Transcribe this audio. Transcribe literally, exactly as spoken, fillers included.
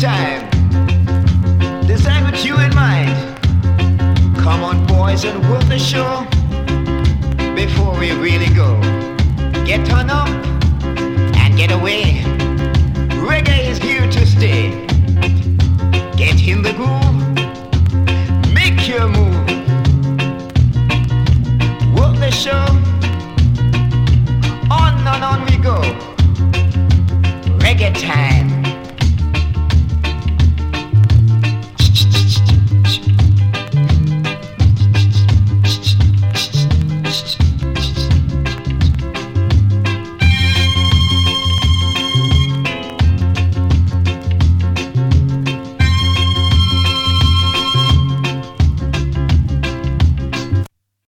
time. Decide with you in mind. Come on, boys, and work the show before we really go. Get turned up and get away. Reggae is here to stay. Get in the groove, make your move. Work the show.